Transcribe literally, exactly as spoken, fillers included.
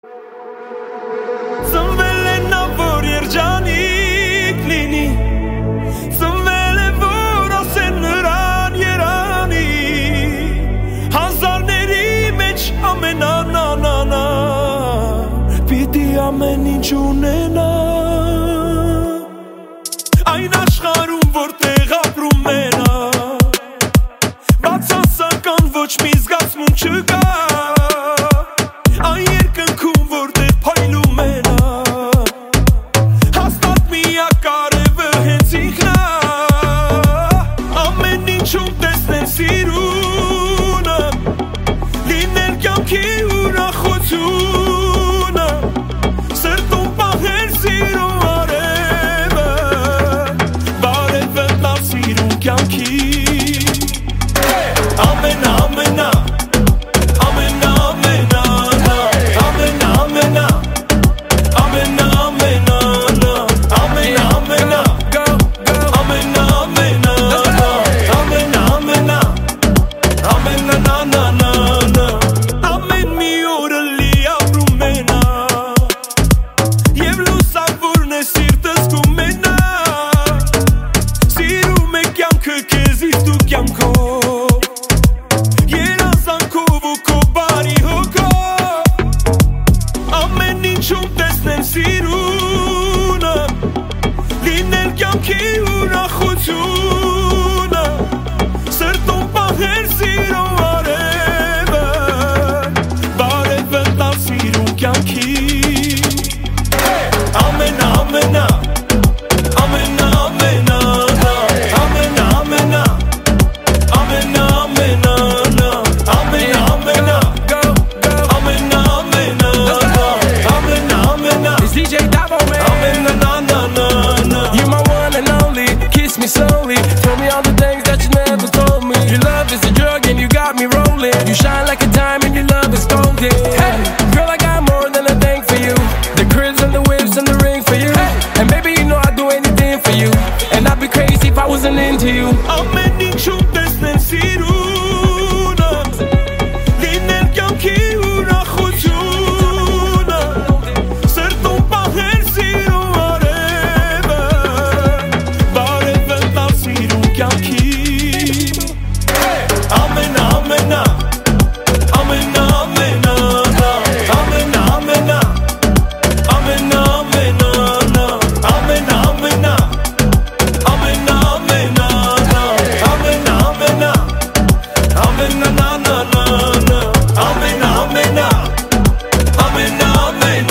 Ծնվել է նա, որ երջանիկ լինի, ծնվել է, որ ասեն նրան երանի, հազարների մեջ ամենանանանա, պիտի ամեն ինչ ունենա, այն աշխարհում, որտեղ ապրում է նա, բացասական ոչ մի զգացմունք չկա, այն երկնքում, որտեղ փայլում է նա, հաստատ միակ կարևը հենց ինքն է, ամեն ինչում տեսնել սիրունը, լինել կյանքի ուրախությունը, սրտում պահել սիրո արևը, բարևը տալ սիրուն կյանքի, ամենա ամենա սիրունը, լինել կյանքի ուրախությունը, սրտում պահել սիրո արևը, բարևը տալ սիրուն կյանքի, ամենա ամենա ամենա ամենա ամենա ամենա ամենա ամենա ամենա ամենա D J Davo, man. Amena, na, na, na, na. You're my one and only. Kiss me slowly. Tell me all the things that you never told me. Your love is a drug and you got me rolling. You shine like a diamond, your love is golden. Hey, girl, I got more than a thing for you. The cribs and the whips and the ring for you. Hey, and baby, you know I'd do anything for you. And I'd be crazy if I wasn't into you. Ամեն ինչում տեսնել սիրունը, լինել կյանքի ուրախությունը, սրտում պահել սիրո արևը, բարևը տալ սիրուն կյանքի, ամենա ամենա ամենա ամենա ամենա ամենա ամենա ամենա ամենա ամենա ամենա ամենա ամենա ամենա ամենա նա նա նա ամենա ամենա ամենա ամենա